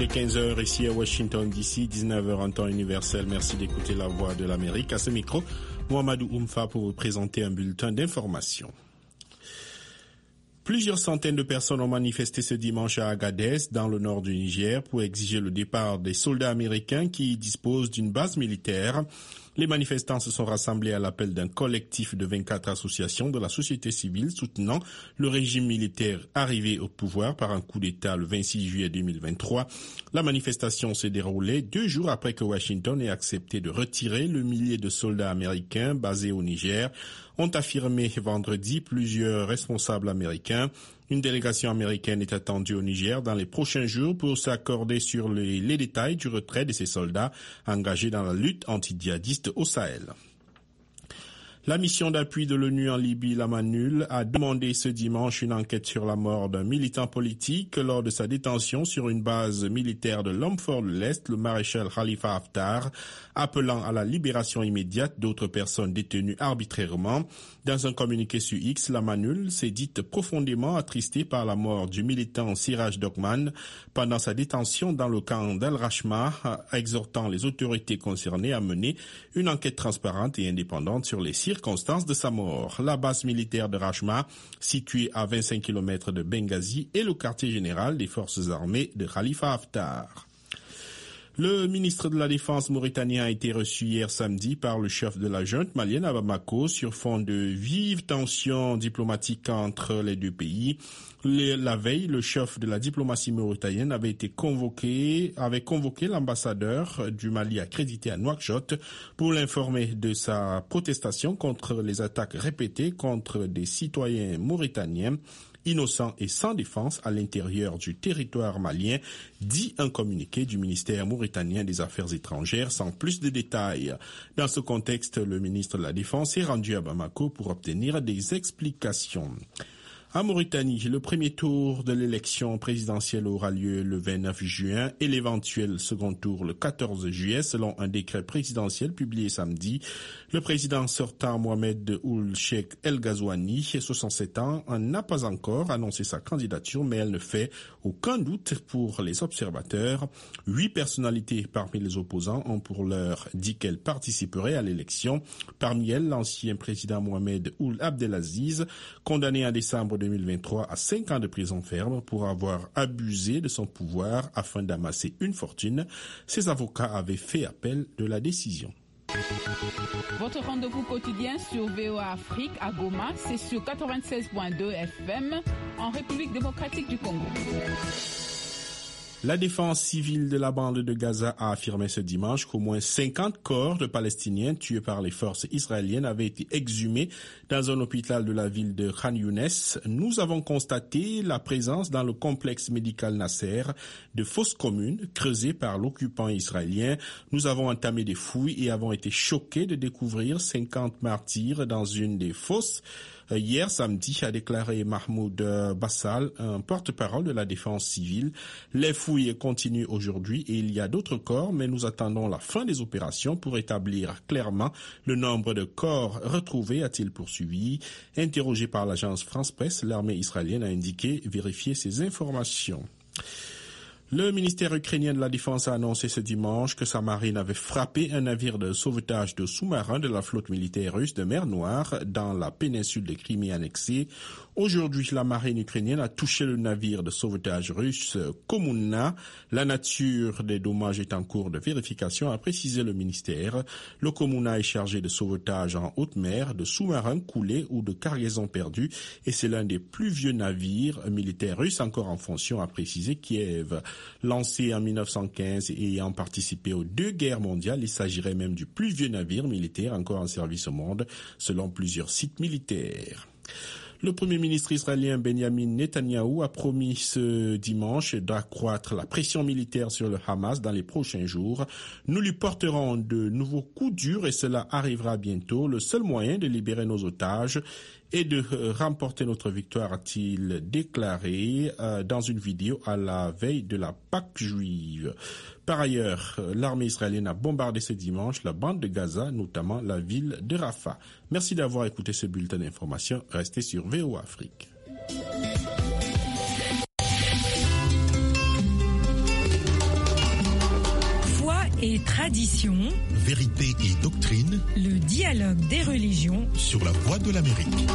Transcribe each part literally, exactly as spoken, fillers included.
est quinze heures ici à Washington D C, dix-neuf heures en temps universel. Merci d'écouter la voix de l'Amérique. À ce micro, Mohamedou Oumfa pour vous présenter un bulletin d'information. Plusieurs centaines de personnes ont manifesté ce dimanche à Agadez, dans le nord du Niger, pour exiger le départ des soldats américains qui disposent d'une base militaire. Les manifestants se sont rassemblés à l'appel d'un collectif de vingt-quatre associations de la société civile soutenant le régime militaire arrivé au pouvoir par un coup d'État le vingt-six juillet deux mille vingt-trois. La manifestation s'est déroulée deux jours après que Washington ait accepté de retirer le millier de soldats américains basés au Niger, ont affirmé vendredi plusieurs responsables américains. Une délégation américaine est attendue au Niger dans les prochains jours pour s'accorder sur les, les détails du retrait de ces soldats engagés dans la lutte anti-djihadiste au Sahel. La mission d'appui de l'ONU en Libye, la MANUL, a demandé ce dimanche une enquête sur la mort d'un militant politique lors de sa détention sur une base militaire de l'homme fort de l'Est, le maréchal Khalifa Haftar, appelant à la libération immédiate d'autres personnes détenues arbitrairement. Dans un communiqué sur X, la MANUL s'est dite profondément attristée par la mort du militant Siraj Dokman pendant sa détention dans le camp d'Al-Rashma, exhortant les autorités concernées à mener une enquête transparente et indépendante sur les circonstances de sa mort. La base militaire de Rashma, située à vingt-cinq kilomètres de Benghazi, est le quartier général des forces armées de Khalifa Haftar. Le ministre de la Défense mauritanien a été reçu hier samedi par le chef de la junte malienne à Bamako sur fond de vives tensions diplomatiques entre les deux pays. Le, la veille, le chef de la diplomatie mauritanienne avait été convoqué, avait convoqué l'ambassadeur du Mali accrédité à Nouakchott pour l'informer de sa protestation contre les attaques répétées contre des citoyens mauritaniens innocents et sans défense à l'intérieur du territoire malien, dit un communiqué du ministère mauritanien des Affaires étrangères sans plus de détails. Dans ce contexte, le ministre de la Défense est rendu à Bamako pour obtenir des explications. En Mauritanie, le premier tour de l'élection présidentielle aura lieu le vingt-neuf juin et l'éventuel second tour le quatorze juillet selon un décret présidentiel publié samedi. Le président sortant Mohamed Ould Cheikh El Ghazouani, soixante-sept ans, n'a pas encore annoncé sa candidature, mais elle ne fait aucun doute pour les observateurs. Huit personnalités parmi les opposants ont pour l'heure dit qu'elles participeraient à l'élection. Parmi elles, l'ancien président Mohamed Ould Abdelaziz, condamné en décembre deux mille vingt-trois à cinq ans de prison ferme pour avoir abusé de son pouvoir afin d'amasser une fortune. Ses avocats avaient fait appel de la décision. Votre rendez-vous quotidien sur V O A Afrique à Goma, c'est sur quatre-vingt-seize point deux F M en République démocratique du Congo. La défense civile de la bande de Gaza a affirmé ce dimanche qu'au moins cinquante corps de Palestiniens tués par les forces israéliennes avaient été exhumés dans un hôpital de la ville de Khan Younes. Nous avons constaté la présence dans le complexe médical Nasser de fosses communes creusées par l'occupant israélien. Nous avons entamé des fouilles et avons été choqués de découvrir cinquante martyrs dans une des fosses. Hier samedi, a déclaré Mahmoud Bassal, un porte-parole de la défense civile. Les fouilles continuent aujourd'hui et il y a d'autres corps, mais nous attendons la fin des opérations pour établir clairement le nombre de corps retrouvés, a-t-il poursuivi. Interrogé par l'agence France Presse, l'armée israélienne a indiqué vérifier ces informations. Le ministère ukrainien de la Défense a annoncé ce dimanche que sa marine avait frappé un navire de sauvetage de sous-marins de la flotte militaire russe de mer Noire dans la péninsule de Crimée annexée. Aujourd'hui, la marine ukrainienne a touché le navire de sauvetage russe Komuna. La nature des dommages est en cours de vérification, a précisé le ministère. Le Komuna est chargé de sauvetage en haute mer, de sous-marins coulés ou de cargaisons perdues et c'est l'un des plus vieux navires militaires russes encore en fonction, a précisé Kiev. Lancé en mille neuf cent quinze et ayant participé aux deux guerres mondiales, il s'agirait même du plus vieux navire militaire encore en service au monde, selon plusieurs sites militaires. Le Premier ministre israélien Benjamin Netanyahou a promis ce dimanche d'accroître la pression militaire sur le Hamas dans les prochains jours. Nous lui porterons de nouveaux coups durs et cela arrivera bientôt. Le seul moyen de libérer nos otages et de remporter notre victoire, a-t-il déclaré euh, dans une vidéo à la veille de la Pâque juive. Par ailleurs, l'armée israélienne a bombardé ce dimanche la bande de Gaza, notamment la ville de Rafah. Merci d'avoir écouté ce bulletin d'information. Restez sur V O A Afrique. et tradition, vérité et doctrine, le dialogue des religions sur la Voix de l'Amérique.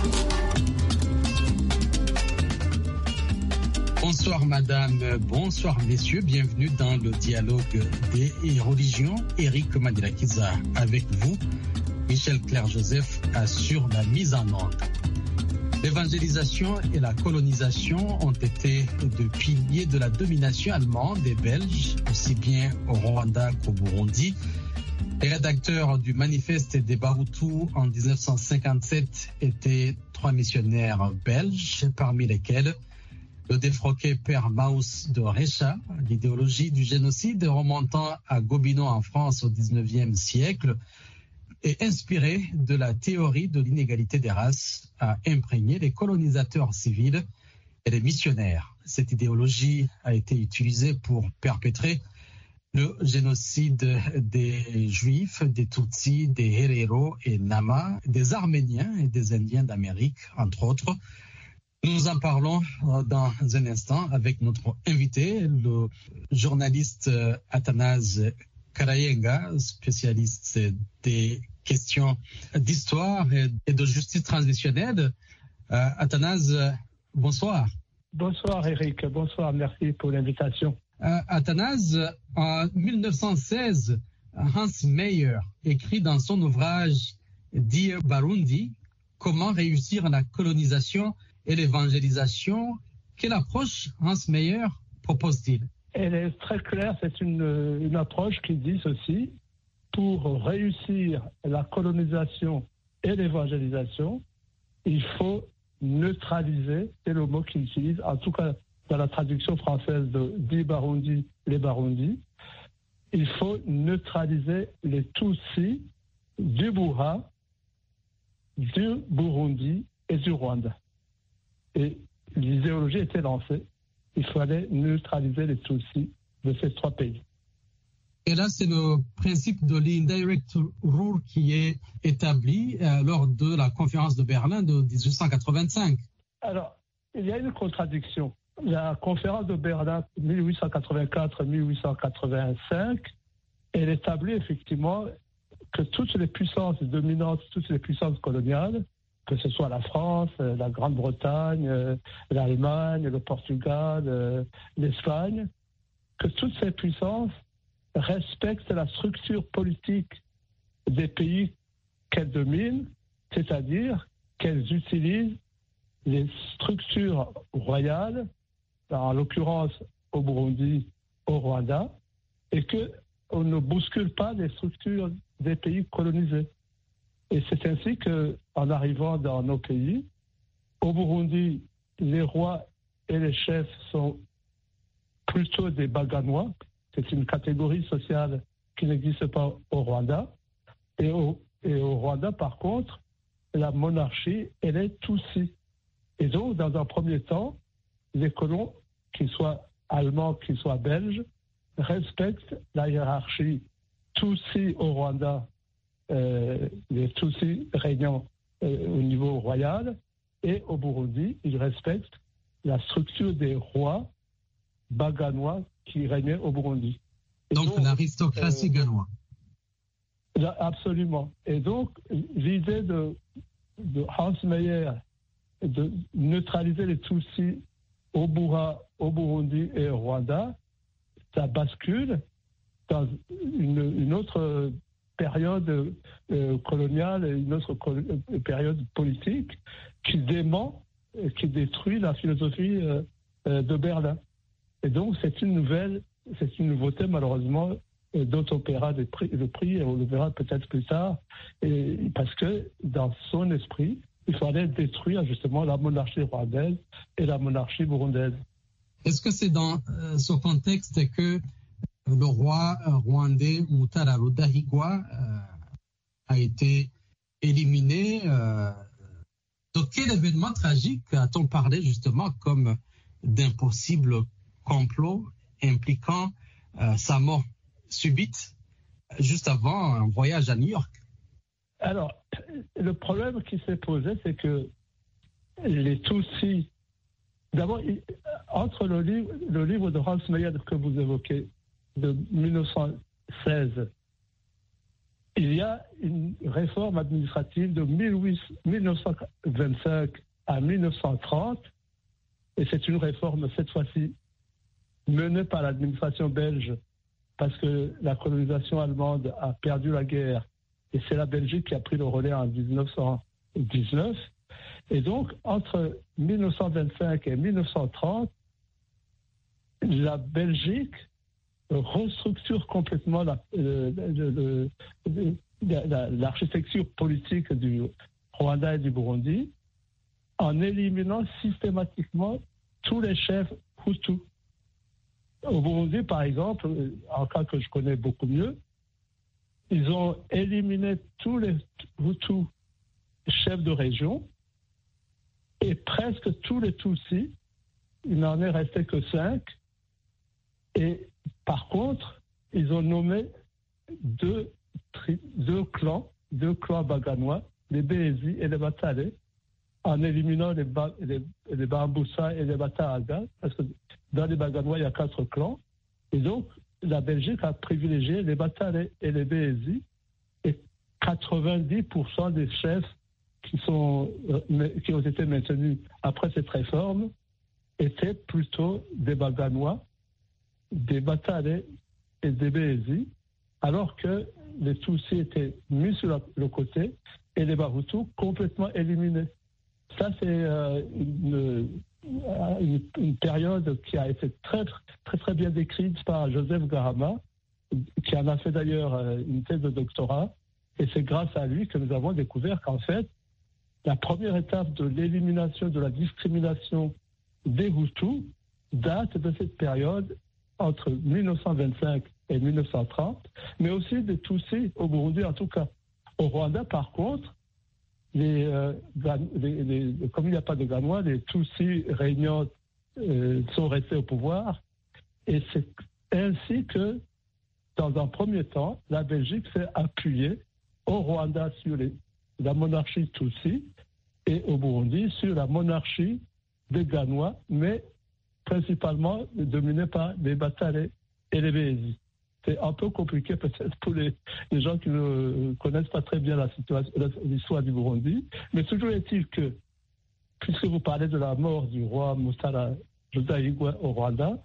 Bonsoir madame, bonsoir messieurs, bienvenue dans le dialogue des religions. Eric Mandela-Kiza avec vous, Michel Claire-Joseph assure la mise en onde. L'évangélisation et la colonisation ont été deux piliers de la domination allemande et belge, aussi bien au Rwanda qu'au Burundi. Les rédacteurs du manifeste des Bahutu en dix-neuf cent cinquante-sept étaient trois missionnaires belges, parmi lesquels le défroqué père Maus de Recha. L'idéologie du génocide remontant à Gobineau en France au dix-neuvième siècle est inspirée de la théorie de l'inégalité des races, a imprégné les colonisateurs civils et les missionnaires. Cette idéologie a été utilisée pour perpétrer le génocide des Juifs, des Tutsis, des Herero et Nama, des Arméniens et des Indiens d'Amérique, entre autres. Nous en parlons dans un instant avec notre invité, le journaliste Athanase Karayenga, spécialiste des questions d'histoire et de justice transitionnelle. Euh, Athanase, bonsoir. Bonsoir Eric, bonsoir, merci pour l'invitation. Euh, Athanase, en mille neuf cent seize, Hans Meyer écrit dans son ouvrage Dear Burundi, comment réussir la colonisation et l'évangélisation. Quelle approche Hans Meyer propose-t-il? Elle est très claire, c'est une, une approche qui dit ceci: pour réussir la colonisation et l'évangélisation, il faut neutraliser, c'est le mot qu'il utilise, en tout cas dans la traduction française de Di Barundi, les Barundi, il faut neutraliser les Tutsis du Bura, du Burundi et du Rwanda. Et l'idéologie était lancée. Il fallait neutraliser les Tutsis de ces trois pays. Et là, c'est le principe de l'indirect rule qui est établi euh, lors de la conférence de Berlin de dix-huit cent quatre-vingt-cinq. Alors, il y a une contradiction. La conférence de Berlin dix-huit cent quatre-vingt-quatre à dix-huit cent quatre-vingt-cinq, elle établit effectivement que toutes les puissances dominantes, toutes les puissances coloniales, que ce soit la France, la Grande-Bretagne, l'Allemagne, le Portugal, l'Espagne, que toutes ces puissances respectent la structure politique des pays qu'elles dominent, c'est-à-dire qu'elles utilisent les structures royales, en l'occurrence au Burundi, au Rwanda, et qu'on ne bouscule pas les structures des pays colonisés. Et c'est ainsi qu'en arrivant dans nos pays, au Burundi, les rois et les chefs sont plutôt des Baganois. C'est une catégorie sociale qui n'existe pas au Rwanda. Et au, et au Rwanda, par contre, la monarchie, elle est Tutsi. Et donc, dans un premier temps, les colons, qu'ils soient allemands, qu'ils soient belges, respectent la hiérarchie Tutsi au Rwanda, euh, les Tutsis régnant euh, au niveau royal, et au Burundi, ils respectent la structure des rois baganois qui régnaient au Burundi. Et donc, donc l'aristocratie euh, ganoise. Absolument. Et donc, l'idée de, de Hans Meyer de neutraliser les Tutsis au Bura, au Burundi et au Rwanda, ça bascule dans une, une autre période euh, coloniale, une autre col- période politique qui dément, qui détruit la philosophie euh, euh, de Berlin. Et donc, c'est une nouvelle, c'est une nouveauté, malheureusement, euh, dont on paiera le prix, le prix, et on le verra peut-être plus tard, et, parce que dans son esprit, il fallait détruire justement la monarchie rwandaise et la monarchie burundaise. Est-ce que c'est dans euh, ce contexte que le roi euh, rwandais Mutara Rudahigwa euh, a été éliminé? euh, De quel événement tragique a-t-on parlé justement comme d'un possible complot impliquant euh, sa mort subite juste avant un voyage à New York? Alors, le problème qui s'est posé, c'est que les Tutsis, d'abord, entre le livre, le livre de Hans Meyer que vous évoquez, de mille neuf cent seize. Il y a une réforme administrative de mille neuf cent vingt-cinq à mille neuf cent trente, et c'est une réforme, cette fois-ci, menée par l'administration belge, parce que la colonisation allemande a perdu la guerre, et c'est la Belgique qui a pris le relais en dix-neuf cent dix-neuf. Et donc, entre mille neuf cent vingt-cinq et mille neuf cent trente, la Belgique restructure complètement la, le, le, le, la, l'architecture politique du Rwanda et du Burundi en éliminant systématiquement tous les chefs Hutus. Au Burundi, par exemple, en cas que je connais beaucoup mieux, ils ont éliminé tous les Hutus chefs de région et presque tous les Tutsis. Il n'en est resté que cinq. Et par contre, ils ont nommé deux, tri, deux clans, deux clans baganois, les Bézi et les Batale, en éliminant les, ba, les, les Bamboussa et les Bataaga, parce que dans les Baganois, il y a quatre clans. Et donc, la Belgique a privilégié les Batale et les Bézi, et quatre-vingt-dix pour cent des chefs qui, sont, euh, qui ont été maintenus après cette réforme étaient plutôt des Baganois, des Batale et des Bézi, alors que les Tutsis étaient mis sur la, le côté et les Bahutus complètement éliminés. Ça, c'est euh, une, une, une période qui a été très, très, très bien décrite par Joseph Garama, qui en a fait d'ailleurs une thèse de doctorat. Et c'est grâce à lui que nous avons découvert qu'en fait, la première étape de l'élimination de la discrimination des Hutus date de cette période entre mille neuf cent vingt-cinq et mille neuf cent trente, mais aussi des Tutsis au Burundi en tout cas. Au Rwanda, par contre, les, euh, les, les, comme il n'y a pas de Ganois, les Tutsis régnants euh, sont restés au pouvoir. Et c'est ainsi que, dans un premier temps, la Belgique s'est appuyée au Rwanda sur les, la monarchie Tutsi et au Burundi sur la monarchie des Ganois, mais principalement dominée par les Batale et les Bézi. C'est un peu compliqué peut-être pour les, les gens qui ne connaissent pas très bien la situation, l'histoire du Burundi, mais toujours est-il que, puisque vous parlez de la mort du roi Mutara Rudahigwa au Rwanda,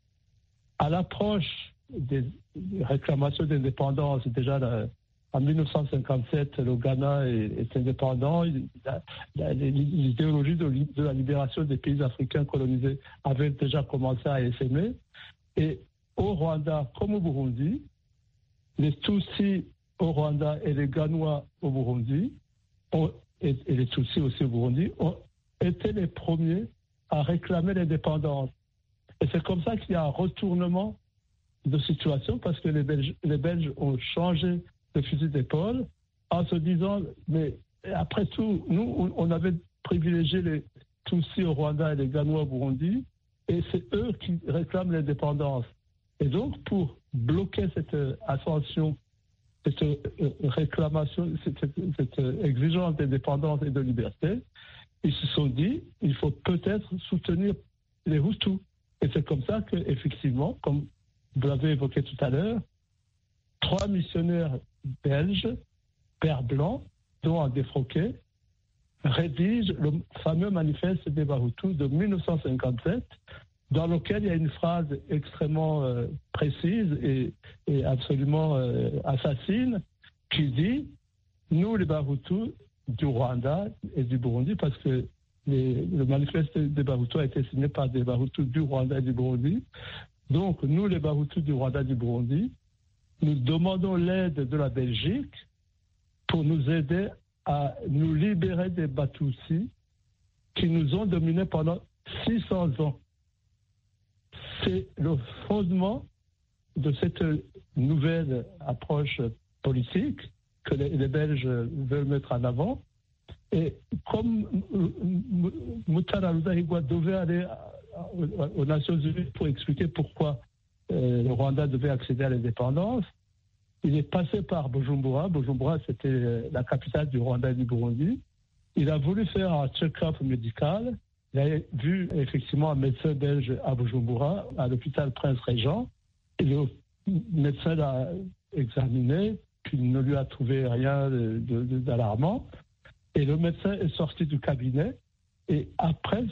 à l'approche des réclamations d'indépendance, déjà la, en mille neuf cent cinquante-sept, le Ghana est, est indépendant. La, la, l'idéologie de, de la libération des pays africains colonisés avait déjà commencé à essaimer. Et au Rwanda comme au Burundi, les Tutsis au Rwanda et les Ganois au Burundi, ont, et, et les Tutsis aussi au Burundi, ont été les premiers à réclamer l'indépendance. Et c'est comme ça qu'il y a un retournement de situation, parce que les Belges, les Belges ont changé de fusil d'épaule en se disant, mais après tout, nous, on avait privilégié les Tutsis au Rwanda et les Ganois au Burundi, et c'est eux qui réclament l'indépendance. Et donc, pour bloquer cette ascension, cette réclamation, cette, cette exigence d'indépendance et de liberté, ils se sont dit, il faut peut-être soutenir les Hutus. Et c'est comme ça qu'effectivement, comme vous l'avez évoqué tout à l'heure, trois missionnaires belges, pères blancs, dont un défroqué, rédigent le fameux manifeste des Bahutus de mille neuf cent cinquante-sept, dans lequel il y a une phrase extrêmement euh, précise et, et absolument euh, assassine, qui dit « Nous, les Bahutus du Rwanda et du Burundi », parce que les, le manifeste des Bahutus a été signé par des Bahutus du Rwanda et du Burundi. Donc, nous, les Bahutus du Rwanda et du Burundi, nous demandons l'aide de la Belgique pour nous aider à nous libérer des Batusi qui nous ont dominés pendant six cents ans. C'est le fondement de cette nouvelle approche politique que les, les Belges veulent mettre en avant. Et comme Mutara Rudahigwa devait aller aux Nations Unies pour expliquer pourquoi euh, le Rwanda devait accéder à l'indépendance, il est passé par Bujumbura. Bujumbura, c'était la capitale du Rwanda et du Burundi. Il a voulu faire un check-up médical. Il a vu effectivement un médecin belge à Bujumbura, à l'hôpital Prince Régent. Et le médecin l'a examiné, puis il ne lui a trouvé rien de, de, d'alarmant. Et le médecin est sorti du cabinet. Et après,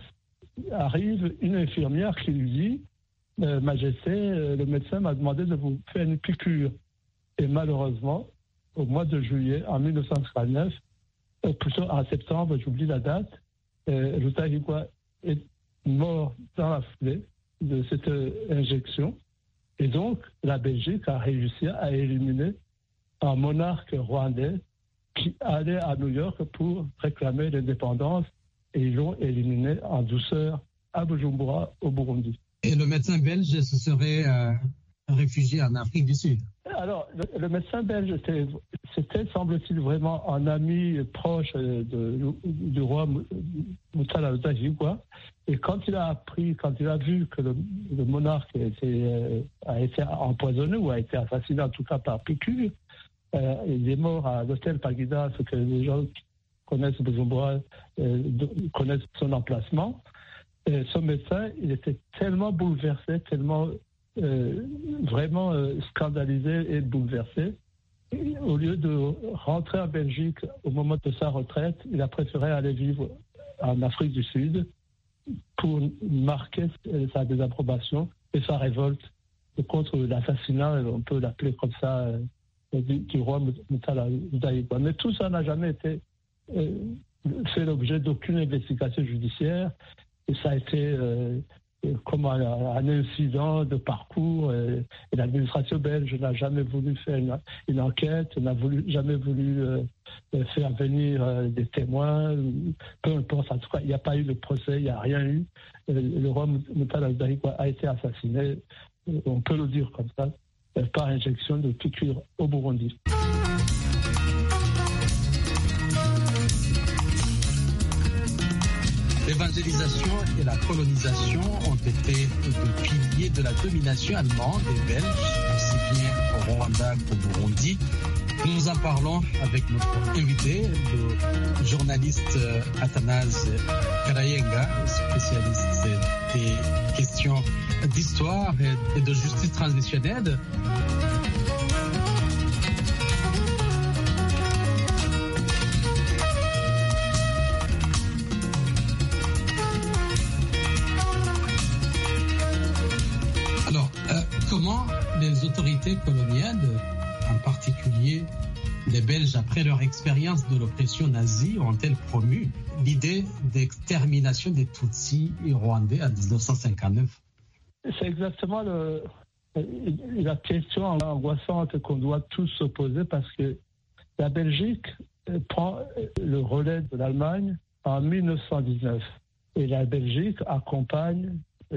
arrive une infirmière qui lui dit euh, « Majesté, euh, le médecin m'a demandé de vous faire une piqûre. » Et malheureusement, au mois de juillet, en mille neuf cent cinquante-neuf, euh, plutôt en septembre, j'oublie la date, euh, Rutahiwa est mort dans la foulée de cette euh, injection. Et donc, la Belgique a réussi à éliminer un monarque rwandais qui allait à New York pour réclamer l'indépendance, et ils l'ont éliminé en douceur à Bujumbura, au Burundi. Et le médecin belge se serait euh, réfugié en Afrique du Sud? Alors, le, le médecin belge, c'était, c'était, semble-t-il, vraiment un ami proche de, de, du roi Mutala Rudahigwa. Et quand il a appris, quand il a vu que le, le monarque a été, a été empoisonné, ou a été assassiné en tout cas par piqûre, euh, il est mort à l'hôtel Pagida, ce que les gens qui connaissent Bujumbura euh, connaissent son emplacement. Et ce médecin, il était tellement bouleversé, tellement euh, vraiment euh, scandalisé et bouleversé. Et au lieu de rentrer en Belgique au moment de sa retraite, il a préféré aller vivre en Afrique du Sud pour marquer sa désapprobation et sa révolte contre l'assassinat, on peut l'appeler comme ça, euh, du, du roi Mutala Rudahigwa. Mais tout ça n'a jamais été euh, fait l'objet d'aucune investigation judiciaire. Et ça a été euh, comme un, un incident de parcours. Et, et l'administration belge n'a jamais voulu faire une, une enquête, n'a voulu, jamais voulu euh, faire venir euh, des témoins. Peu importe, en tout cas, il n'y a pas eu de procès, il n'y a rien eu. Euh, le roi Mutala Rudahigwa a été assassiné, on peut le dire comme ça, euh, par injection de piqûre au Burundi. L'évangélisation et la colonisation ont été des piliers de la domination allemande et belge, aussi bien au Rwanda qu'au Burundi. Nous en parlons avec notre invité, le journaliste Athanase Karayenga, spécialiste des questions d'histoire et de justice transitionnelle. Comment les autorités coloniales, en particulier les Belges, après leur expérience de l'oppression nazie, ont-elles promu l'idée d'extermination des Tutsis rwandais en dix-neuf cent cinquante-neuf? C'est exactement le, la question angoissante qu'on doit tous se poser, parce que la Belgique prend le relais de l'Allemagne en mille neuf cent dix-neuf. Et la Belgique accompagne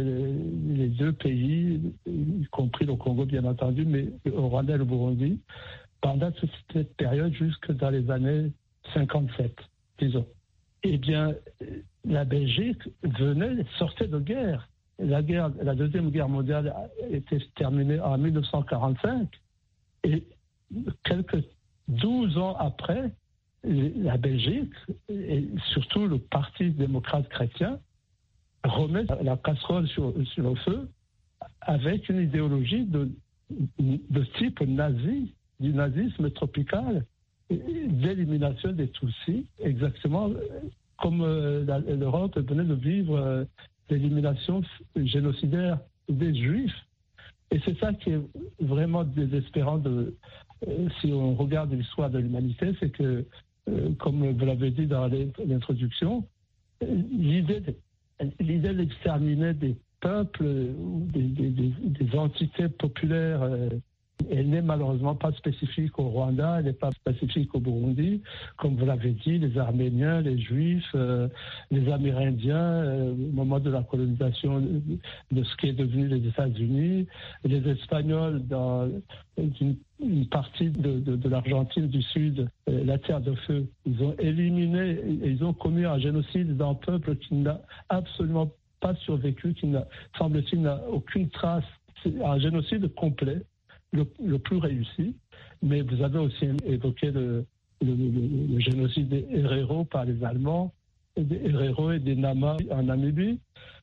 les deux pays, y compris le Congo bien entendu, mais le Rwanda et le Burundi, pendant toute cette période jusque dans les années cinquante-sept, disons. Eh bien, la Belgique venait, sortait de guerre. La guerre, la deuxième guerre mondiale était terminée en mille neuf cent quarante-cinq, et quelques douze ans après, la Belgique, et surtout le Parti démocrate chrétien, remet la casserole sur, sur le feu avec une idéologie de, de type nazi, du nazisme tropical, d'élimination des Tutsis, exactement comme euh, l'Europe venait de vivre euh, l'élimination génocidaire des Juifs. Et c'est ça qui est vraiment désespérant de, euh, si on regarde l'histoire de l'humanité, c'est que, euh, comme vous l'avez dit dans l'introduction, l'idée de L'idée d'exterminer des peuples ou des, des, des, des entités populaires, euh, elle n'est malheureusement pas spécifique au Rwanda, elle n'est pas spécifique au Burundi. Comme vous l'avez dit, les Arméniens, les Juifs, euh, les Amérindiens, euh, au moment de la colonisation de, de ce qui est devenu les États-Unis, les Espagnols dans une, une partie de, de, de l'Argentine du Sud, euh, la Terre de Feu, ils ont éliminé, ils ont commis un génocide d'un peuple qui n'a absolument pas survécu, qui n'a, semble-t-il, n'a aucune trace. C'est un génocide complet. Le, le plus réussi, mais vous avez aussi évoqué le, le, le, le génocide des Herero par les Allemands, des Herero et des Nama en Namibie.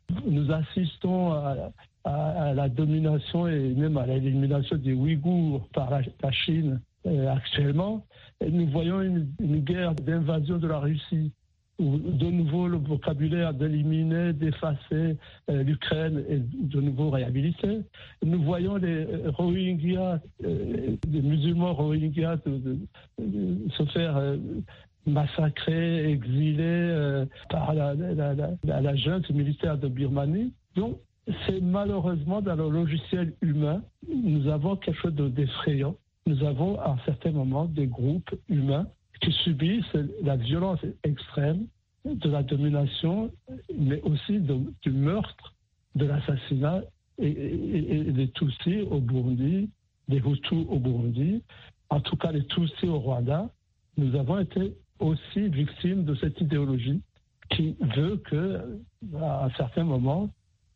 Nous assistons à, à, à la domination et même à l'élimination des Ouïghours par la, la Chine euh, actuellement. Et nous voyons une, une guerre d'invasion de la Russie, où de nouveau le vocabulaire d'éliminer, d'effacer euh, l'Ukraine est de nouveau réhabilité. Nous voyons les Rohingyas, euh, les musulmans Rohingyas de, de, de se faire euh, massacrés, exilés euh, par la, la, la, la, la junte militaire de Birmanie. Donc, c'est malheureusement dans le logiciel humain, nous avons quelque chose d'effrayant. Nous avons à certains moments des groupes humains qui subissent la violence extrême de la domination, mais aussi de, du meurtre, de l'assassinat et, et, et des Tutsis au Burundi, des Hutus au Burundi, en tout cas les Tutsis au Rwanda. Nous avons été aussi victimes de cette idéologie qui veut que, à certains moments,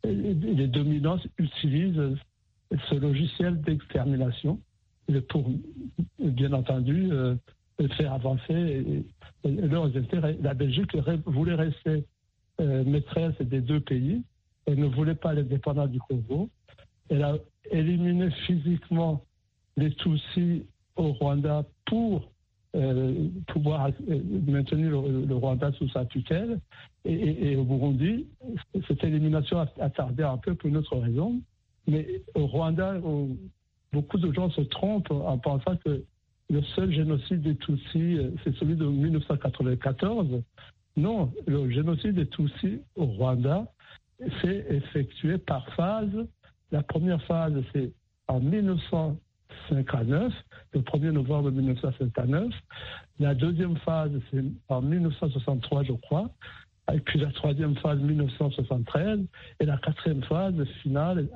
les dominants utilisent ce logiciel d'extermination pour, bien entendu, euh, faire avancer leurs intérêts. La Belgique voulait rester euh, maîtresse des deux pays. Elle ne voulait pas l'indépendance du Congo. Elle a éliminé physiquement les Tutsis au Rwanda pour euh, pouvoir euh, maintenir le, le Rwanda sous sa tutelle. Et, et, et au Burundi, cette élimination a, a tardé un peu pour une autre raison. Mais au Rwanda, au, beaucoup de gens se trompent en pensant que le seul génocide des Tutsis, c'est celui de dix-neuf cent quatre-vingt-quatorze. Non, le génocide des Tutsis au Rwanda s'est effectué par phase. La première phase, c'est en dix-neuf cent cinquante-neuf, le premier novembre dix-neuf cent cinquante-neuf. La deuxième phase, c'est en dix-neuf cent soixante-trois, je crois. Et puis la troisième phase, dix-neuf cent soixante-treize. Et la quatrième phase finale,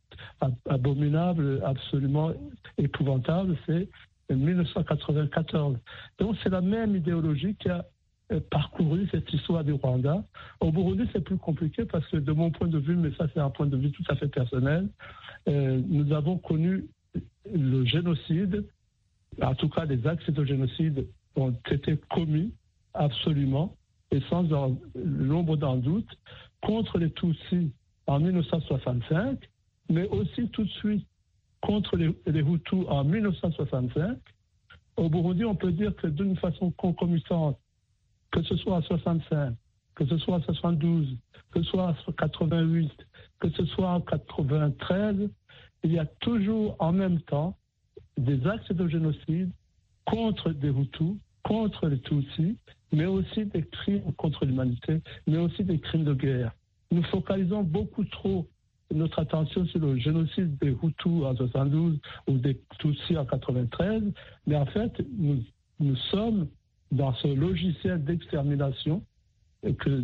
abominable, absolument épouvantable, c'est dix-neuf cent quatre-vingt-quatorze. Donc c'est la même idéologie qui a parcouru cette histoire du Rwanda. Au Burundi, c'est plus compliqué parce que de mon point de vue, mais ça c'est un point de vue tout à fait personnel, euh, nous avons connu le génocide, en tout cas des actes de génocide ont été commis absolument et sans l'ombre d'un doute contre les Tutsis en dix-neuf cent soixante-cinq, mais aussi tout de suite contre les, les Hutus en dix-neuf cent soixante-cinq. Au Burundi, on peut dire que d'une façon concomitante, que ce soit en soixante-cinq, que ce soit en soixante-douze, que ce soit en quatre-vingt-huit, que ce soit en quatre-vingt-treize, il y a toujours en même temps des actes de génocide contre des Hutus, contre les Tutsis, mais aussi des crimes contre l'humanité, mais aussi des crimes de guerre. Nous focalisons beaucoup trop notre attention sur le génocide des Hutus en soixante-douze ou des Tutsis en quatre-vingt-treize, mais en fait, nous, nous sommes dans ce logiciel d'extermination que,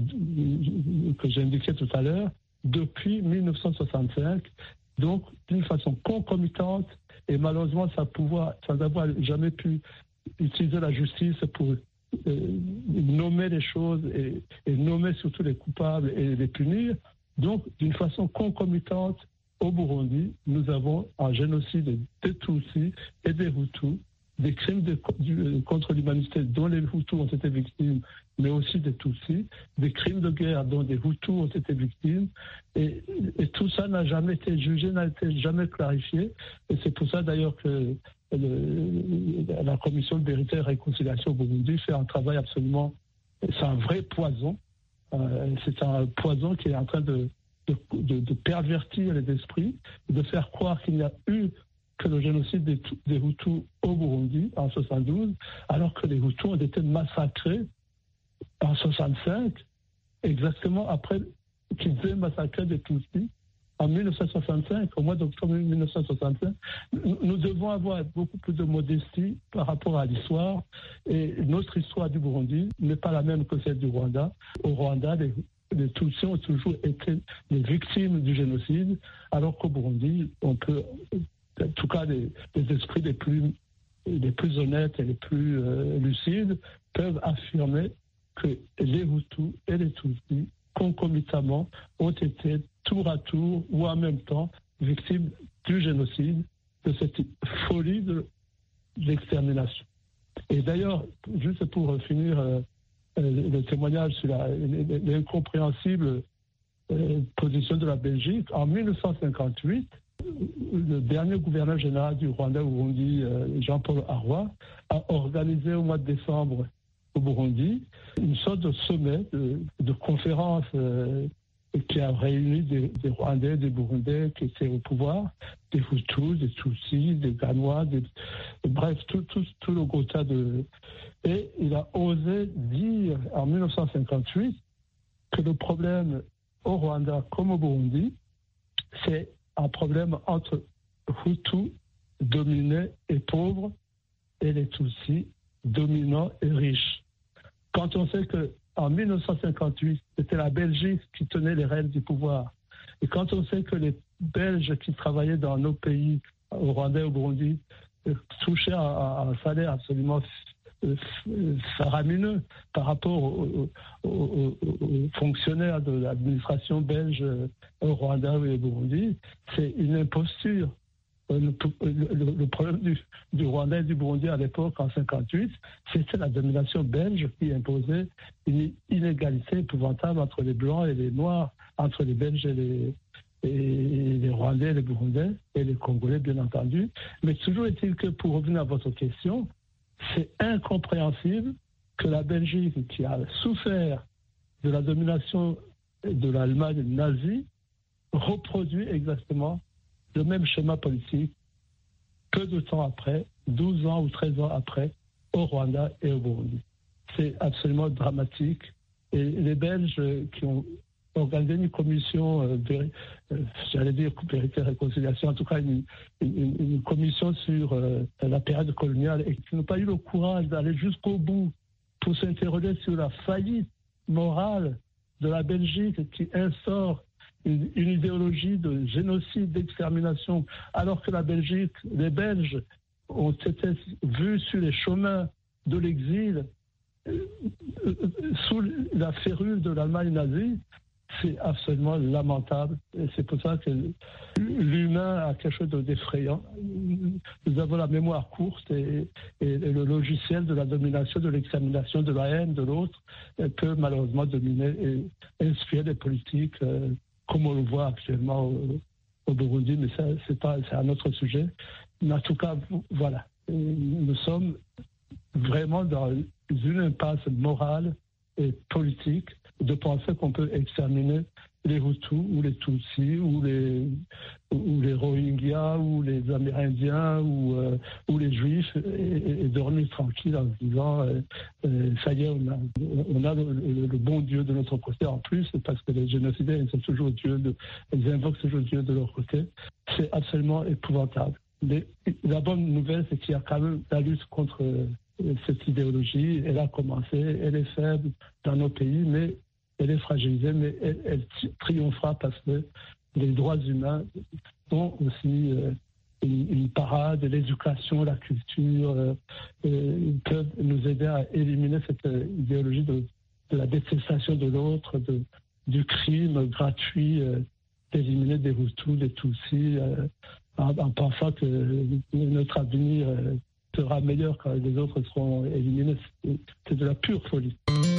que j'indiquais tout à l'heure depuis dix-neuf cent soixante-cinq, donc d'une façon concomitante, et malheureusement sans pouvoir, sans avoir jamais pu utiliser la justice pour euh, nommer les choses et, et nommer surtout les coupables et les punir. Donc, d'une façon concomitante, au Burundi, nous avons un génocide des Tutsis et des Hutus, des crimes de, du, contre l'humanité dont les Hutus ont été victimes, mais aussi des Tutsis, des crimes de guerre dont des Hutus ont été victimes. Et, et tout ça n'a jamais été jugé, n'a été jamais clarifié. Et c'est pour ça d'ailleurs que le, la Commission de vérité et réconciliation au Burundi fait un travail absolument... C'est un vrai poison. Euh, c'est un poison qui est en train de, de, de, de pervertir les esprits, de faire croire qu'il n'y a eu que le génocide des, des Hutus au Burundi en soixante-douze, alors que les Hutus ont été massacrés en soixante-cinq, exactement après qu'ils aient massacré des Tutsis en dix-neuf cent soixante-cinq, au mois d'octobre dix-neuf cent soixante-cinq. Nous devons avoir beaucoup plus de modestie par rapport à l'histoire, et notre histoire du Burundi n'est pas la même que celle du Rwanda. Au Rwanda, les, les Tutsis ont toujours été les victimes du génocide, alors qu'au Burundi, on peut, en tout cas les, les esprits les plus, les plus honnêtes et les plus euh, lucides peuvent affirmer que les Hutus et les Tutsis concomitamment ont été tour à tour ou en même temps victimes du génocide, de cette folie de l'extermination. Et d'ailleurs, juste pour finir euh, le témoignage sur la, l'incompréhensible euh, position de la Belgique. En mille neuf cent cinquante-huit, le dernier gouverneur général du Rwanda, Burundi, euh, Jean-Paul Aroy, a organisé au mois de décembre au Burundi une sorte de sommet, de, de conférence euh, qui a réuni des, des Rwandais, des Burundais qui étaient au pouvoir, des Hutus, des Tutsis, des Ganois, des, bref, tout, tout, tout le gros tas de... Et il a osé dire en mille neuf cent cinquante-huit que le problème au Rwanda comme au Burundi, c'est un problème entre Hutus dominés et pauvres et les Tutsis dominants et riches. Quand on sait que en mille neuf cent cinquante-huit, c'était la Belgique qui tenait les rênes du pouvoir. Et quand on sait que les Belges qui travaillaient dans nos pays, au Rwanda et au Burundi, touchaient à un salaire absolument faramineux par rapport aux, aux, aux, aux fonctionnaires de l'administration belge au Rwanda et au Burundi, c'est une imposture. Le, le, le problème du, du Rwanda et du Burundi à l'époque, en cinquante-huit, c'était la domination belge qui imposait une inégalité épouvantable entre les Blancs et les Noirs, entre les Belges et les, et les Rwandais et les Burundais, et les Congolais, bien entendu. Mais toujours est-il que, pour revenir à votre question, c'est incompréhensible que la Belgique, qui a souffert de la domination de l'Allemagne nazie, reproduit exactement le même schéma politique peu de temps après, douze ans ou treize ans après, au Rwanda et au Burundi. C'est absolument dramatique. Et les Belges qui ont organisé une commission, euh, véri, euh, j'allais dire vérité et réconciliation, en tout cas une, une, une commission sur euh, la période coloniale, et qui n'ont pas eu le courage d'aller jusqu'au bout pour s'interroger sur la faillite morale de la Belgique qui instaure Une, une idéologie de génocide, d'extermination, alors que la Belgique, les Belges ont été vus sur les chemins de l'exil euh, euh, sous la férule de l'Allemagne nazie. C'est absolument lamentable. Et c'est pour ça que l'humain a quelque chose d'effrayant. Nous avons la mémoire courte et, et, et le logiciel de la domination, de l'extermination, de la haine de l'autre peut malheureusement dominer et inspirer des politiques euh, comme on le voit actuellement au, au Burundi, mais ça, c'est pas, c'est un autre sujet. Mais en tout cas, voilà, nous sommes vraiment dans une impasse morale et politique de penser qu'on peut exterminer les Hutus ou les Tutsis ou les, ou les Rohingyas ou les Amérindiens ou, euh, ou les Juifs et, et dormir tranquille en se disant euh, euh, ça y est, on a, on a le, le, le bon Dieu de notre côté en plus, parce que les génocidaires, ils sont toujours Dieu de, ils invoquent toujours Dieu de leur côté. C'est absolument épouvantable. Mais la bonne nouvelle, c'est qu'il y a quand même la lutte contre euh, cette idéologie. Elle a commencé, elle est faible dans nos pays, mais elle est fragilisée, mais elle, elle triomphera parce que les droits humains sont aussi euh, une, une parade, l'éducation, la culture euh, euh, peuvent nous aider à éliminer cette euh, idéologie de, de la détestation de l'autre, de, du crime gratuit, euh, d'éliminer des Hutus, des Tutsis, euh, en, en pensant que notre avenir euh, sera meilleur quand les autres seront éliminés. C'est, c'est de la pure folie.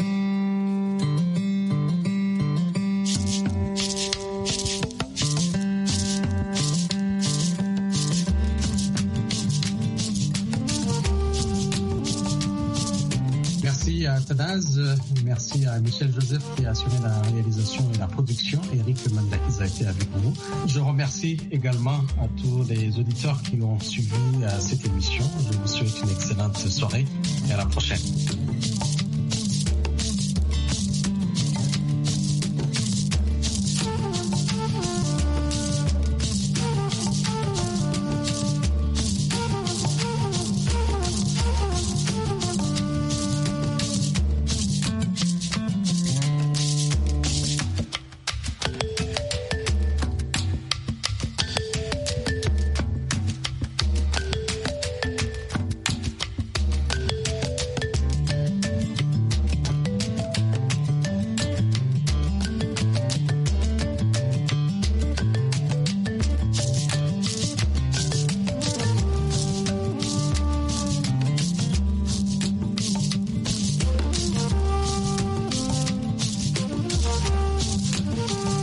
Merci à Tadaz, merci à Michel Joseph qui a assuré la réalisation et la production. Eric Mandakis a été avec vous. Je remercie également à tous les auditeurs qui ont suivi cette émission. Je vous souhaite une excellente soirée et à la prochaine.